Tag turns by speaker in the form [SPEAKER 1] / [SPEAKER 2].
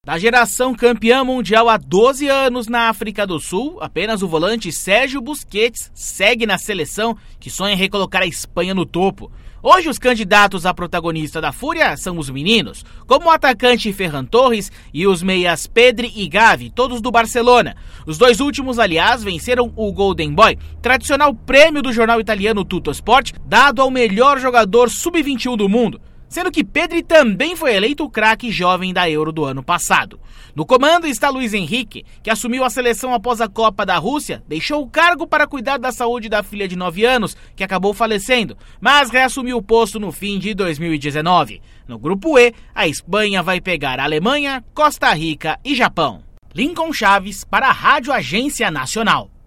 [SPEAKER 1] Da geração campeã mundial há 12 anos na África do Sul, apenas o volante Sérgio Busquets segue na seleção que sonha em recolocar a Espanha no topo. Hoje os candidatos a protagonista da Fúria são os meninos, como o atacante Ferran Torres e os meias Pedri e Gavi, todos do Barcelona. Os dois últimos, aliás, venceram o Golden Boy, tradicional prêmio do jornal italiano Tuttosport, dado ao melhor jogador sub-21 do mundo, sendo que Pedri também foi eleito o craque jovem da Euro do ano passado. No comando está Luiz Henrique, que assumiu a seleção após a Copa da Rússia, deixou o cargo para cuidar da saúde da filha de 9 anos, que acabou falecendo, mas reassumiu o posto no fim de 2019. No grupo E, a Espanha vai pegar a Alemanha, Costa Rica e Japão. Lincoln Chaves para a Rádio Agência Nacional.